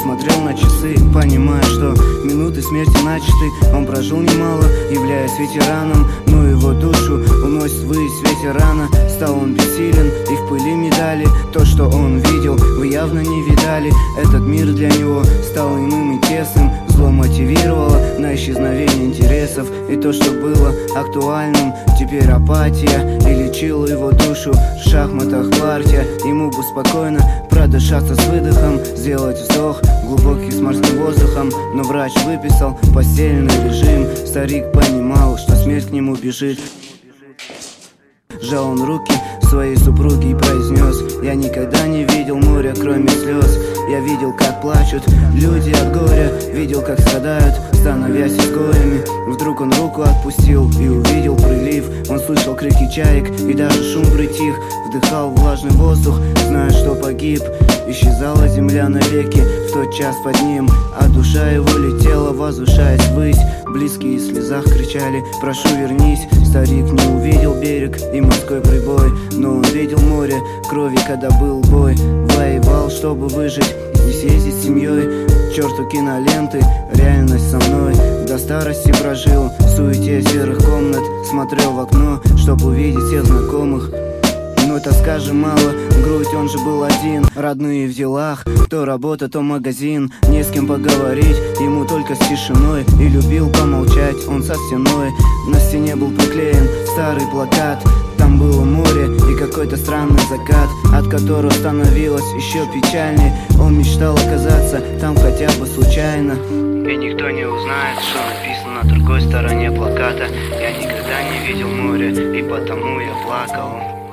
смотрел на часы, понимая, что минуты смерти начаты. Он прожил немало, являясь ветераном, но его душу уносит ввысь ветерана. Стал он бессилен, и в пыли медали. То, что он видел, вы явно не видали. Этот мир для него стал иным и тесным. Зло мотивировало на исчезновение интересов. И то, что было актуальным, теперь апатия. И лечила его душу в шахматах партия. Ему бы спокойно продышаться с выдохом, сделать вздох глубокий с морским воздухом. Но врач выписал постельный режим. Старик понимал, что смерть к нему бежит. Сжал он руки своей супруги и произнес: я никогда не видел моря, кроме слез. Я видел, как плачут люди от горя, видел, как страдают, становясь изгоями. Вдруг он руку отпустил и увидел прилив. Он слышал крики чаек, и даже шум притих. Вдыхал влажный воздух, зная, что погиб. Исчезала земля навеки в тот час под ним, а душа его летела, возвышаясь ввысь. Близкие в слезах кричали: прошу, вернись. Старик не увидел берег и морской прибой, но он видел море крови, когда был бой. Воевал, чтобы выжить и съездить с семьей. К черту киноленты, реальность со мной. До старости прожил в суете серых комнат. Смотрел в окно, чтобы увидеть всех знакомых. Но тоска же мало, грудь, он же был один. Родные в делах, то работа, то магазин. Не с кем поговорить, ему только с тишиной. И любил помолчать он со стеной. На стене был приклеен старый плакат. Там было море и какой-то странный закат, от которого становилось еще печальнее. Он мечтал оказаться там хотя бы случайно, и никто не узнает, что написано на другой стороне плаката. Я никогда не видел моря, и потому я плакал.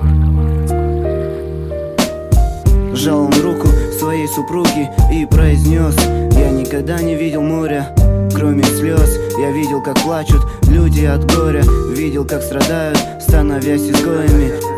Сжал он руку своей супруги и произнес: я никогда не видел моря, кроме слез. Я видел, как плачут люди от горя, видел, как страдают, становясь изгоями.